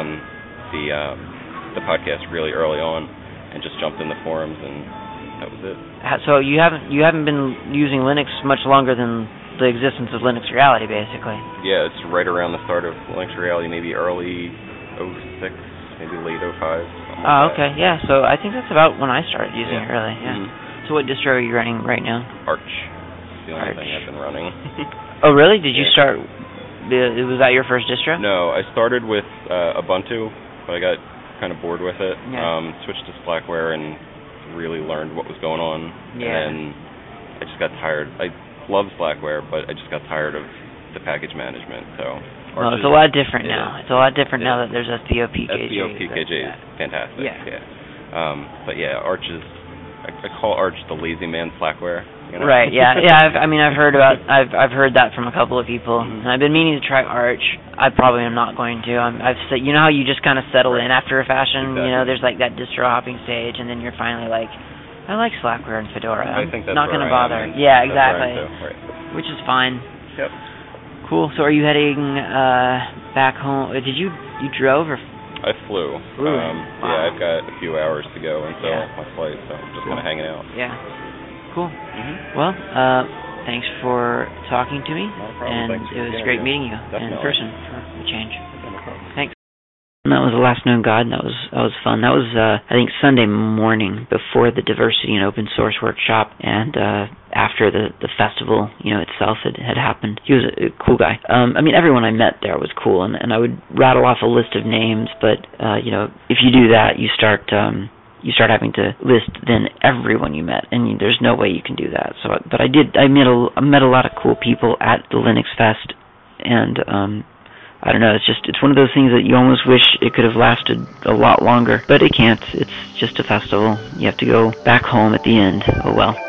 F: the podcast really early on, and just jumped in the forums, and that was it.
A: So you haven't been using Linux much longer than the existence of Linux Reality, basically.
F: Yeah, it's right around the start of Linux Reality, maybe early 06, maybe late 05.
A: Okay, yeah. So I think that's about when I started using it, really. Yeah.
F: Mm-hmm.
A: So what distro are you running right now?
F: Arch. It's the only thing I've been running.
A: Oh, really? Did you start? Was that your first distro?
F: No, I started with Ubuntu, but I got kind of bored with it.
A: Yeah.
F: Switched to Slackware and really learned what was going on.
A: Yeah.
F: And I just got tired. I love Slackware, but I just got tired of the package management. So.
A: Well, it's a lot different now. It's a lot different now that there's SBO-PKG.
F: SBO-PKG is fantastic.
A: Yeah.
F: But yeah, Arch is. I call Arch the lazy man Slackware.
A: Right. Yeah. I've heard that from a couple of people, and I've been meaning to try Arch. I probably am not going to. I've said, how you just kind of settle in after a fashion.
F: Exactly.
A: There's like that distro hopping stage, and then you're finally like, I like Slackware and Fedora.
F: I think that's
A: not going to bother.
F: Am,
A: yeah, exactly.
F: Right.
A: Which is fine.
F: Yep.
A: Cool. So are you heading back home? Did you drove or?
F: I flew.
A: Wow.
F: Yeah, I've got a few hours to go until my flight, so I'm just kind of hanging out.
A: Yeah. Cool.
F: Mm-hmm.
A: Well, thanks for talking to me.
F: Not a problem.
A: And it was great meeting you in person for a change.
F: No problem.
A: Thanks. And that was the Last Known God, and that was fun. That was I think Sunday morning before the Diversity and Open Source workshop, and after the festival itself had happened. He was a cool guy. Everyone I met there was cool, and I would rattle off a list of names, but if you do that, you start having to list then everyone you met, and there's no way you can do that. So, but I met a lot of cool people at the Linux Fest, and I don't know, it's one of those things that you almost wish it could have lasted a lot longer, but it can't. It's just a festival. You have to go back home at the end. Oh well.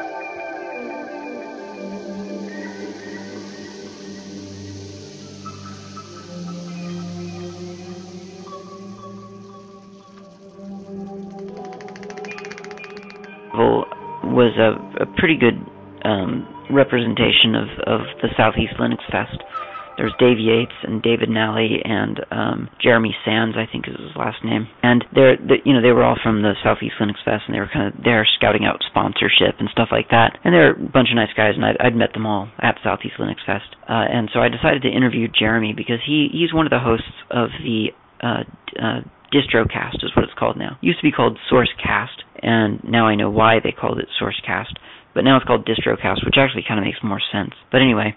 A: was a pretty good representation of the Southeast Linux Fest. There's Dave Yates and David Nally and Jeremy Sands, I think is his last name, and they were all from the Southeast Linux Fest, and they were kind of there scouting out sponsorship and stuff like that. And they're a bunch of nice guys, and I'd met them all at Southeast Linux Fest. And so I decided to interview Jeremy because he's one of the hosts of the DistroCast is what it's called now. It used to be called SourceCast, and now I know why they called it SourceCast. But now it's called DistroCast, which actually kind of makes more sense. But anyway,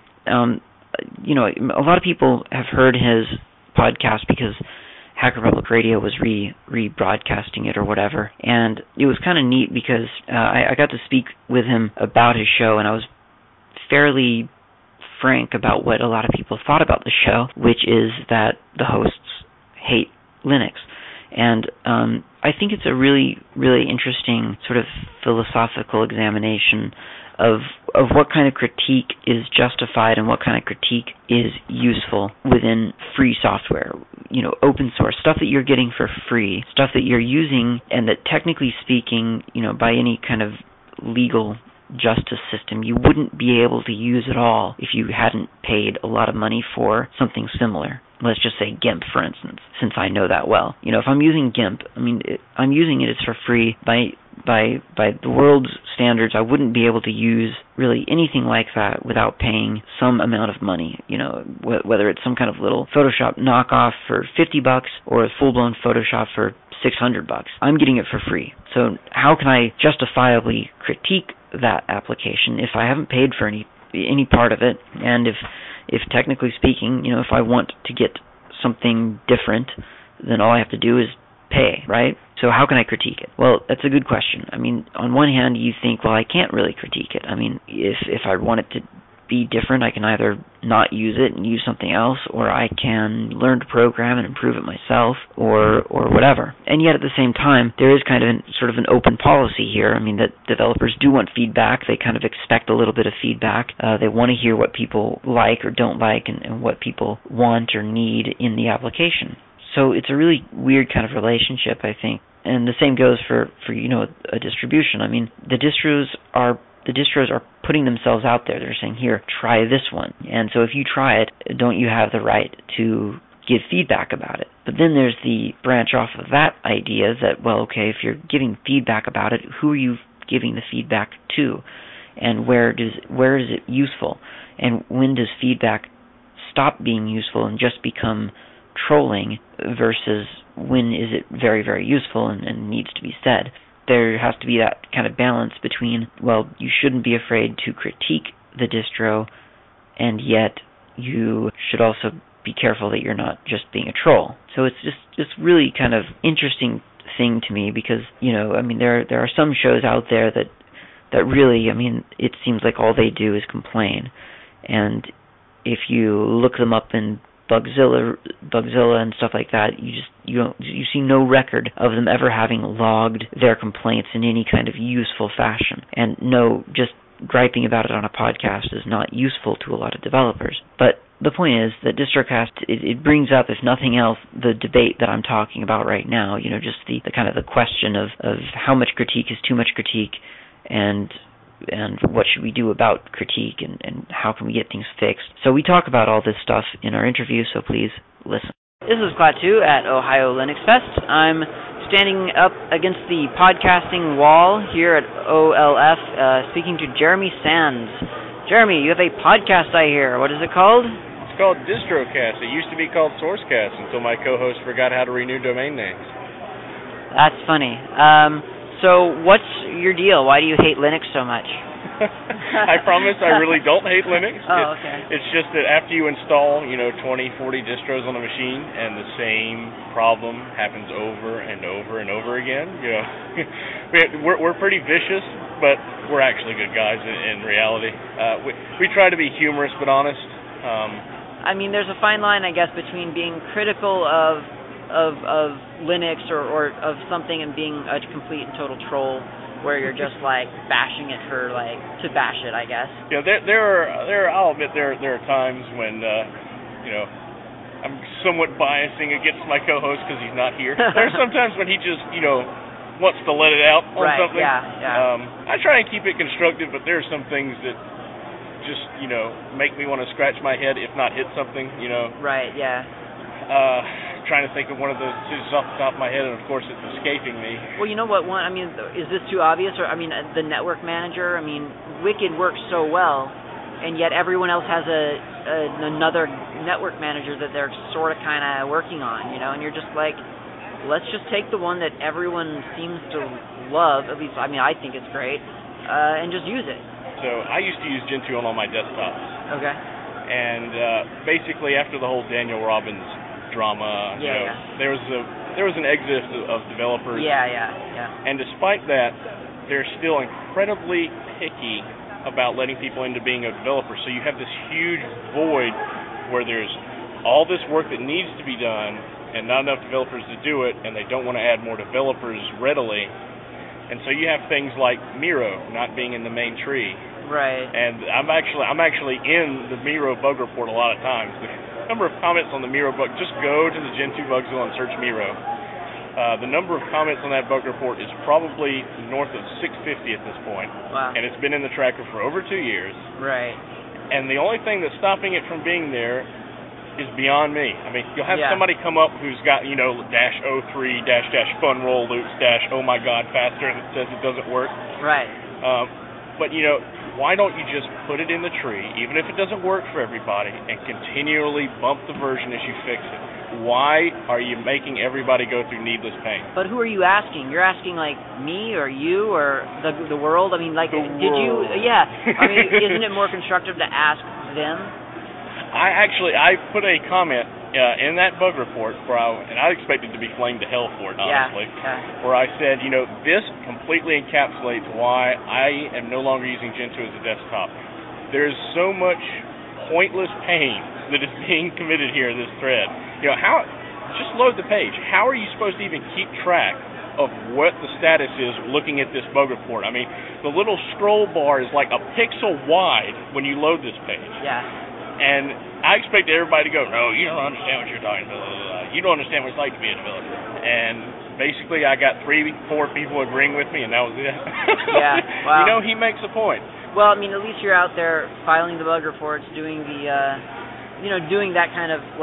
A: a lot of people have heard his podcast because Hacker Public Radio was rebroadcasting it or whatever. And it was kind of neat because I got to speak with him about his show, and I was fairly frank about what a lot of people thought about the show, which is that the hosts hate Linux. And I think it's a really, really interesting sort of philosophical examination of what kind of critique is justified and what kind of critique is useful within free software, open source, stuff that you're getting for free, stuff that you're using and that technically speaking, by any kind of legal justice system, you wouldn't be able to use at all if you hadn't paid a lot of money for something similar. Let's just say GIMP, for instance, since I know that well. If I'm using GIMP, I'm using it as for free. By the world's standards, I wouldn't be able to use really anything like that without paying some amount of money. Whether it's some kind of little Photoshop knockoff for $50 or a full-blown Photoshop for $600. I'm getting it for free. So how can I justifiably critique that application if I haven't paid for any part of it, and if technically speaking, if I want to get something different, then all I have to do is pay, right? So how can I critique it? Well, that's a good question. On one hand, you think, well, I can't really critique it. If I want it to be different, I can either not use it and use something else, or I can learn to program and improve it myself, or whatever. And yet at the same time, there is kind of sort of an open policy here. That developers do want feedback. They kind of expect a little bit of feedback. They want to hear what people like or don't like and what people want or need in the application. So it's a really weird kind of relationship, I think. And the same goes for a distribution. The distros are putting themselves out there. They're saying, here, try this one. And so if you try it, don't you have the right to give feedback about it? But then there's the branch off of that idea that, well, okay, if you're giving feedback about it, who are you giving the feedback to? And where is it useful? And when does feedback stop being useful and just become trolling versus when is it very, very useful and needs to be said? There has to be that kind of balance between, well, you shouldn't be afraid to critique the distro, and yet you should also be careful that you're not just being a troll. So it's just really kind of interesting thing to me because, there are some shows out there that really, it seems like all they do is complain. And if you look them up in Bugzilla and stuff like that, you see no record of them ever having logged their complaints in any kind of useful fashion. And no, just griping about it on a podcast is not useful to a lot of developers. But the point is that DistroCast, it brings up, if nothing else, the debate that I'm talking about right now, just the kind of the question of how much critique is too much critique, and what should we do about critique, and how can we get things fixed. So we talk about all this stuff in our interview, so please listen. This is Klaatu at Ohio Linux Fest. I'm standing up against the podcasting wall here at OLF, speaking to Jeremy Sands. Jeremy, you have a podcast, I hear. What is it called?
G: It's called DistroCast. It used to be called SourceCast until my co-host forgot how to renew domain names.
A: That's funny. So what's your deal? Why do you hate Linux so much?
G: I promise I really don't hate Linux.
A: Oh, okay.
G: It's just that after you install, 20, 40 distros on a machine, and the same problem happens over and over and over again, we're pretty vicious, but we're actually good guys in reality. We try to be humorous but honest.
A: There's a fine line, I guess, between being critical of Linux or of something and being a complete and total troll, where you're just bashing it for to bash it, I guess.
G: Yeah, I'll admit there are times when I'm somewhat biasing against my co-host because he's not here. There's sometimes when he just wants to let it out on something.
A: Yeah.
G: I try and keep it constructive, but there are some things that just, make me want to scratch my head, if not hit something,
A: Right, yeah.
G: Trying to think of one of those just off the top of my head, and of course it's escaping me.
A: Well, you know what one, is this too obvious? Or, the network manager, Wicked works so well, and yet everyone else has another network manager that they're sort of kind of working on, and you're just like, let's just take the one that everyone seems to love, at least, I think it's great, and just use it.
G: So I used to use Gentoo on all my desktops.
A: Okay.
G: And basically after the whole Daniel Robbins drama, there was an exodus of developers.
A: Yeah.
G: And despite that, they're still incredibly picky about letting people into being a developer. So you have this huge void where there's all this work that needs to be done and not enough developers to do it, and they don't want to add more developers readily. And so you have things like Miro not being in the main tree.
A: Right.
G: And I'm actually in the Miro bug report a lot of times. The number of comments on the Miro bug, just go to the Gentoo Bugzilla and search Miro. The number of comments on that bug report is probably north of 650 at this point.
A: Wow.
G: And it's been in the tracker for over 2 years.
A: Right.
G: And the only thing that's stopping it from being there is beyond me. You'll have somebody come up who's got, -03, -fun roll loops, oh my god, faster, and it says it doesn't work.
A: Right.
G: But, why don't you just put it in the tree, even if it doesn't work for everybody, and continually bump the version as you fix it? Why are you making everybody go through needless pain?
A: But who are you asking? You're asking, me or you or the world?
G: The
A: did
G: world.
A: You... Yeah. Isn't it more constructive to ask them?
G: I put a comment in that bug report and I expected to be flamed to hell for it, honestly.
A: Yeah.
G: Where I said, this completely encapsulates why I am no longer using Gentoo as a desktop. There's so much pointless pain that is being committed here in this thread. Just load the page. How are you supposed to even keep track of what the status is looking at this bug report? The little scroll bar is like a pixel wide when you load this page.
A: Yeah.
G: And I expected everybody to go, no, you don't understand what you're talking about. You don't understand what it's like to be a developer. And basically I got 3-4 people agreeing with me, and that was it.
A: Yeah, wow.
G: He makes a point.
A: Well, at least you're out there filing the bug reports, doing the, doing that kind of,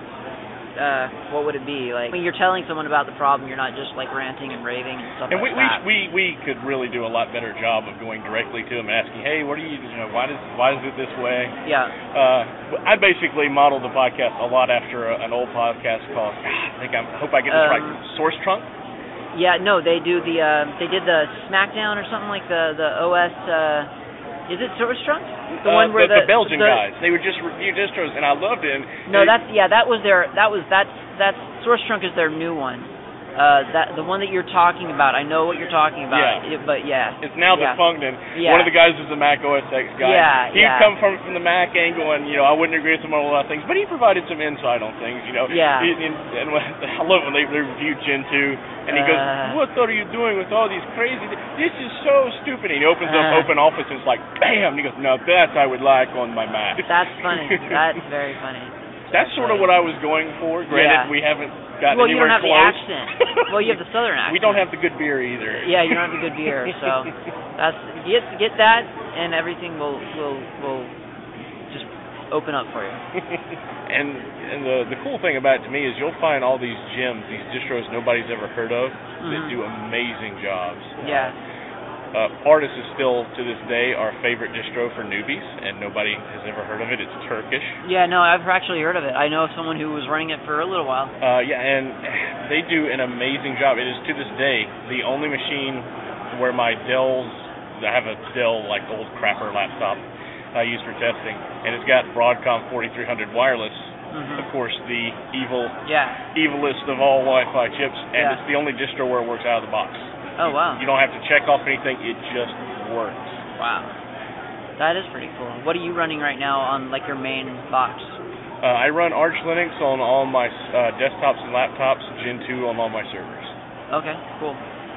A: what would it be? You're telling someone about the problem, you're not just, ranting and raving and stuff
G: and
A: like that.
G: we could really do a lot better job of going directly to them and asking, hey, what are you, why is it this way?
A: Yeah.
G: I basically modeled the podcast a lot after an old podcast called, I hope I get this right, Source Trunk?
A: Yeah, no, they did the Smackdown or something like the OS, is it Source Trunk? The one where
G: the Belgian guys. They would just review distros, and I loved it. That's
A: Source Trunk is their new one. The one that you're talking about. I know what you're talking about.
G: Yeah.
A: But yeah.
G: It's now defunct, and one of the guys is the Mac OS X guy.
A: Yeah.
G: He'd come from the Mac angle, and I wouldn't agree with him on a lot of things, but he provided some insight on things.
A: Yeah.
G: And I love when they reviewed Gentoo, and he goes, "What are you doing with all these crazy? This is so stupid." And he opens up Open Office, and it's like, bam! And he goes, "No, that I would like on my Mac."
A: That's funny. That's very funny.
G: That's sort of what I was going for. Granted, we haven't gotten anywhere close.
A: Well, you don't have the accent. Well, you have the Southern accent.
G: We don't have the good beer either.
A: Yeah, you don't have the good beer. So that's get that, and everything will just open up for you.
G: and the cool thing about it to me is you'll find all these gems, these distros nobody's ever heard of, that do amazing jobs.
A: Yeah.
G: Pardus is still, to this day, our favorite distro for newbies, and nobody has ever heard of it. It's Turkish.
A: Yeah, no, I've actually heard of it. I know someone who was running it for a little while.
G: And they do an amazing job. It is, to this day, the only machine where my Dells, I have a Dell, old crapper laptop I use for testing, and it's got Broadcom 4300 wireless. Of course, the evilest of all Wi-Fi chips, and it's the only distro where it works out of the box.
A: Oh, wow.
G: You don't have to check off anything. It just works.
A: Wow. That is pretty cool. What are you running right now on, your main box?
G: I run Arch Linux on all my desktops and laptops, Gentoo on all my servers.
A: Okay, cool.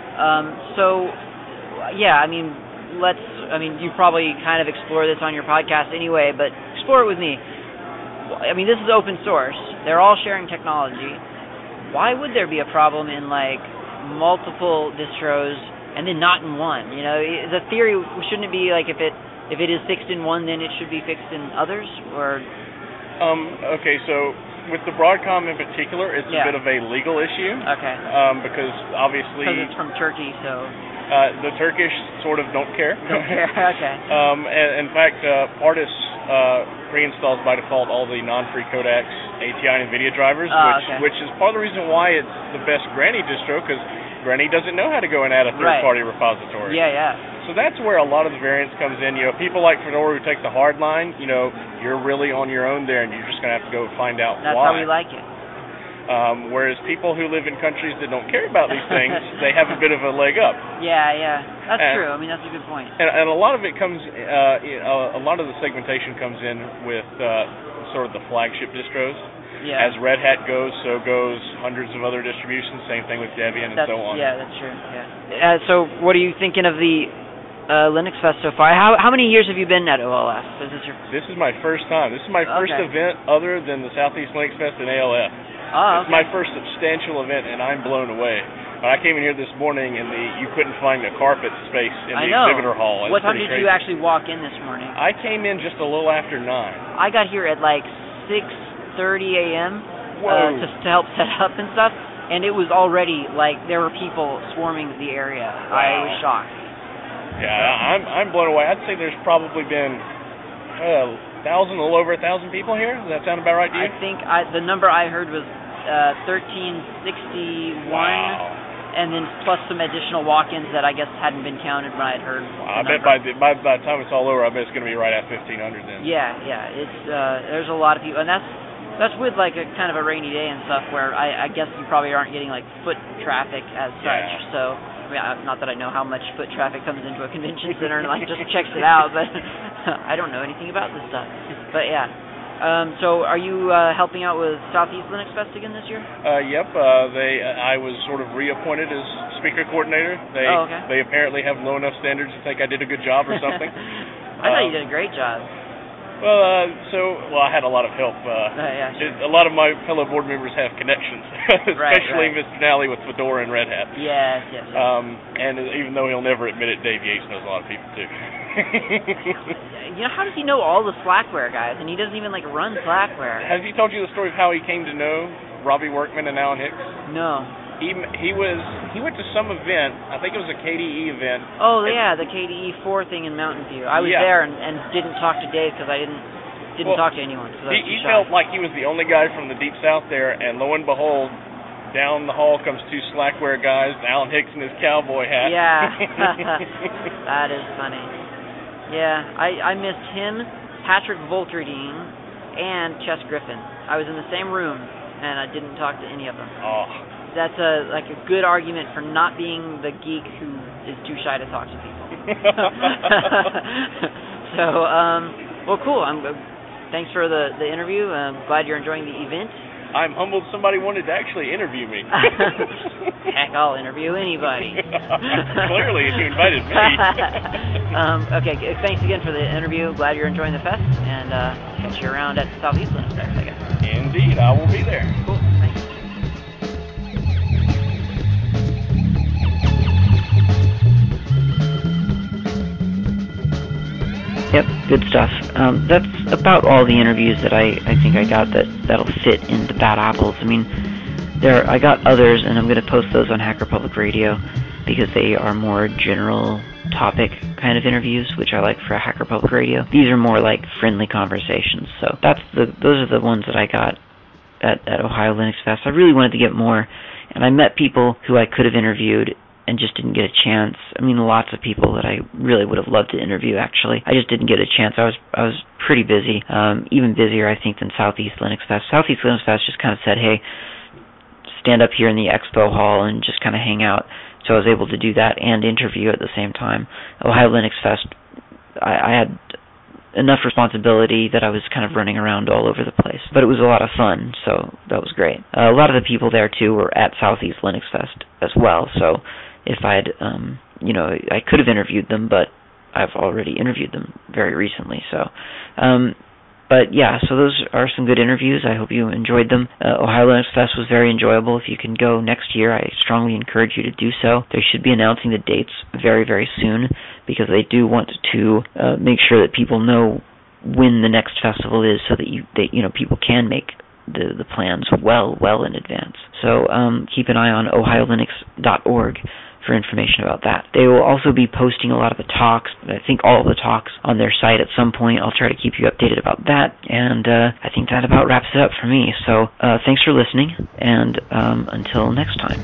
A: You probably kind of explore this on your podcast anyway, but explore it with me. This is open source. They're all sharing technology. Why would there be a problem in, multiple distros and then not in one. You know, the theory, shouldn't it be like if it is fixed in one, then it should be fixed in others, or?
G: Okay, so with the Broadcom in particular, it's a bit of a legal issue.
A: Okay.
G: Because obviously...
A: Because it's from Turkey, so...
G: the Turkish sort of don't care.
A: Don't care, okay.
G: In fact, Partis pre-installs by default all the non-free codecs, ATI, and NVIDIA drivers, which is part of the reason why it's the best Granny distro, because Granny doesn't know how to go and add a third-party repository.
A: Yeah.
G: So that's where a lot of the variance comes in. You know, people like Fedora who take the hard line, you know, you're really on your own there, and you're just going to have to go find out
A: why. That's how we like it.
G: Whereas people who live in countries that don't care about these things, they have a bit of a leg up.
A: Yeah. That's true. I mean, that's a good point.
G: And a lot of it comes, a lot of the segmentation comes in with sort of the flagship distros.
A: Yeah.
G: As Red Hat goes, so goes hundreds of other distributions. Same thing with Debian and so on.
A: Yeah, that's true. Yeah. So, what are you thinking of the Linux Fest so far? How many years have you been at OLF?
G: This is my first time. This is my first event other than the Southeast Linux Fest and ALF.
A: Oh, okay.
G: It's my first substantial event, and I'm blown away. When I came in here this morning, and you couldn't find a carpet space in the exhibitor hall.
A: What time did you actually walk in this morning?
G: I came in just a little after 9.
A: I got here at like 6:30 a.m. To help set up and stuff, and it was already like there were people swarming the area. Wow. I was shocked.
G: Yeah, I'm blown away. I'd say there's probably been a little over 1,000 people here. Does that sound about right to you?
A: I think the number I heard was 1361.
G: Wow.
A: And then plus some additional walk-ins that I guess hadn't been counted when I had heard.
G: I bet by the time it's all over, I bet it's going to be right at 1,500 then.
A: Yeah. It's there's a lot of people, and that's with like a kind of a rainy day and stuff where I guess you probably aren't getting like foot traffic as such.
G: Yeah.
A: So I mean, not that I know how much foot traffic comes into a convention center and like just checks it out, but I don't know anything about this stuff. But yeah. So are you helping out with Southeast Linux Fest again this year?
G: Yep. I was sort of reappointed as speaker coordinator. They apparently have low enough standards to think I did a good job or something.
A: I thought you did a great job.
G: Well, I had a lot of help. A lot of my fellow board members have connections, especially Mr. Nally with Fedora and Red Hat.
A: Yes.
G: And even though he'll never admit it, Dave Yates knows a lot of people too.
A: You know, how does he know all the Slackware guys? And he doesn't even like run Slackware.
G: Has he told you the story of how he came to know Robbie Workman and Alan Hicks?
A: No.
G: He went to some event. I think it was a KDE event.
A: Oh yeah, the KDE 4 thing in Mountain View. I was there and didn't talk to Dave because I didn't talk to anyone.
G: He felt like he was the only guy from the Deep South there, and lo and behold, down the hall comes 2 Slackware guys, Alan Hicks in his cowboy hat.
A: Yeah, that is funny. Yeah, I missed him, Patrick Volkerdine, and Chess Griffin. I was in the same room, and I didn't talk to any of them.
G: Oh.
A: That's a good argument for not being the geek who is too shy to talk to people. So, well, cool. Thanks for the interview. I'm glad you're enjoying the event.
G: I'm humbled somebody wanted to actually interview me.
A: Heck, I'll interview anybody.
G: Clearly, you invited me.
A: Okay, thanks again for the interview. Glad you're enjoying the fest, and catch you around at Southeast Linux Fest, I guess.
G: Indeed, I will be there.
A: Cool, thanks. Yep, good stuff. That's about all the interviews that I think I got that'll fit in the Bad Apples. I mean, I got others, and I'm going to post those on Hacker Public Radio because they are more general topic kind of interviews, which I like for Hacker Public Radio. These are more like friendly conversations. So those are the ones that I got at Ohio Linux Fest. I really wanted to get more, and I met people who I could have interviewed and just didn't get a chance. I mean, lots of people that I really would have loved to interview, actually. I just didn't get a chance. I was pretty busy, even busier, I think, than Southeast Linux Fest. Southeast Linux Fest just kind of said, hey, stand up here in the expo hall and just kind of hang out. So I was able to do that and interview at the same time. Ohio Linux Fest, I had enough responsibility that I was kind of running around all over the place. But it was a lot of fun, so that was great. A lot of the people there, too, were at Southeast Linux Fest as well, so if I'd, I could have interviewed them, but I've already interviewed them very recently. So, But yeah, so those are some good interviews. I hope you enjoyed them. Ohio Linux Fest was very enjoyable. If you can go next year, I strongly encourage you to do so. They should be announcing the dates very, very soon because they do want to make sure that people know when the next festival is, so that people can make the plans well in advance. So keep an eye on ohiolinux.org for information about that. They will also be posting a lot of the talks, I think all of the talks, on their site at some point. I'll try to keep you updated about that, and I think that about wraps it up for me. So thanks for listening, and until next time.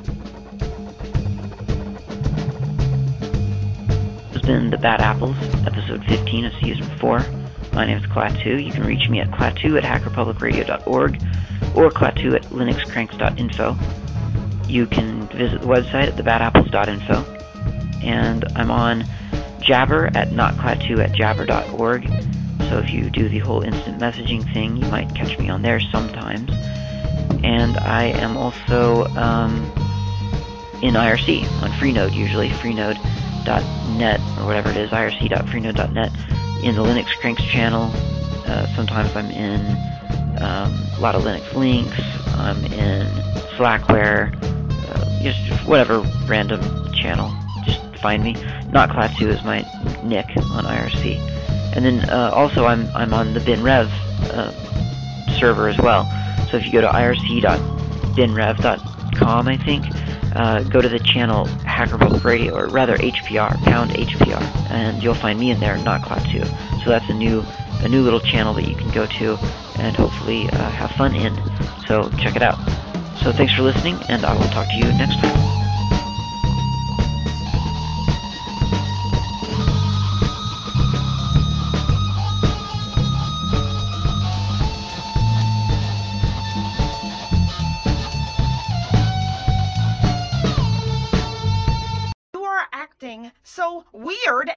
A: This has been The Bad Apples, episode 15 of season 4. My name is Klaatu. You can reach me at klaatu@hackerpublicradio.org or klaatu@linuxcranks.info. You can visit the website at thebadapples.info, and I'm on Jabber at notklaatu@jabber.org, so if you do the whole instant messaging thing, you might catch me on there sometimes. And I am also in IRC, on Freenode usually, freenode.net, or whatever it is, irc.freenode.net, in the Linux Cranks channel. Sometimes I'm in a lot of Linux links, I'm in Slackware, just whatever random channel, just find me. Not Klaatu is my nick on IRC. And then also I'm on the BinRev server as well. So if you go to irc.binrev.com, I think, go to the channel Hacker Public Radio, or rather HPR, pound HPR, and you'll find me in there, not Klaatu. So that's a new little channel that you can go to and hopefully have fun in. So check it out. So thanks for listening, and I will talk to you next time.
H: You are acting so weird.